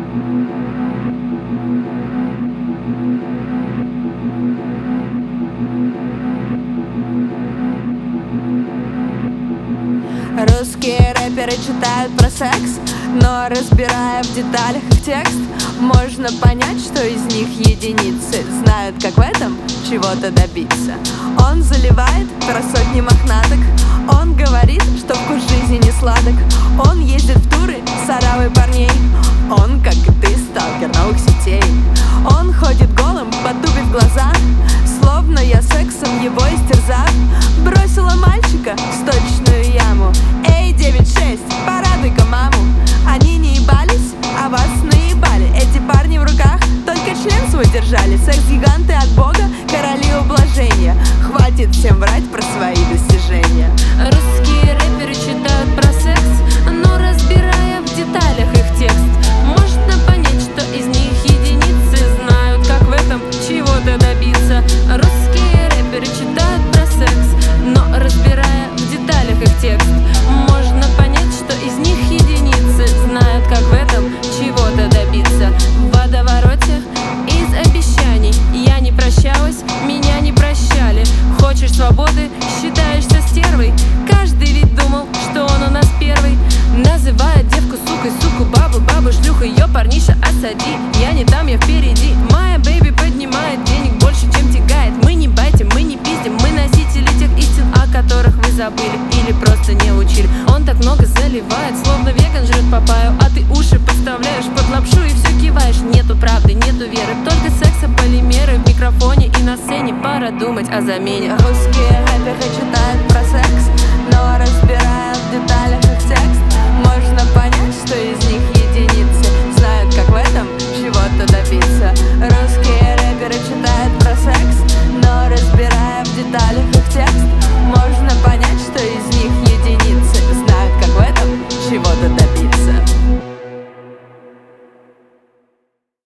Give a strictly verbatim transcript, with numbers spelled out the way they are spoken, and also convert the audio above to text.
Русские рэперы читают про секс, но разбирая в деталях их текст, можно понять, что из них единицы знают, как в этом чего-то добиться. Он заливает про сотни мохнаток, он говорит, что вкус жизни не сладок. Он ездит в туры с оравой парней, он, как и ты, сталкер новых сетей. Он ходит голым, потупив глаза, словно я сексом его истерзав. Бросила мальчика в сточную яму. Эй, девять шесть, порадуй-ка маму. Они не ебались, а вас наебали. Эти парни в руках только член свой держали. Секс-гиганты от бога, короли ублажения. Хватит всем врать про свои достижения. Русские рэперы читают про секс, но разбирая в деталях их текст, можно понять, что из них единицы знают, как в этом чего-то добиться. Русские рэперы читают про секс, но разбирая в деталях их текст, можно понять, что из них единицы знают, как в этом чего-то добиться. В водовороте из обещаний я не прощалась, меня не прощали. Хочешь свободы, считаешься стервой. Каждый ведь думал, что он у нас первый. Называет девку сукой, суку бабу, бабу шлюху. Ее парниша осади, я не там, я впереди. Моя бэйби поднимает денег больше, чем тягает. Мы не байтим, мы не пиздим, мы носители тех истин, о которых вы забыли или просто не учили. Он так много заливает, словно веган жрет папаю, а ты уши подставляешь под лапшу и все киваешь. Нету правды, нету веры, только секса, полимеры в микрофоне и на сцене. Пора думать о замене. Русские рэперы читают про секс, но разбирая в деталях их текст, можно понять, что из них единицы знают, как в этом чего-то добиться. Русские рэперы читают про секс, но разбирая в деталях их текст, можно понять, что из них единицы знают, как в этом чего-то добиться.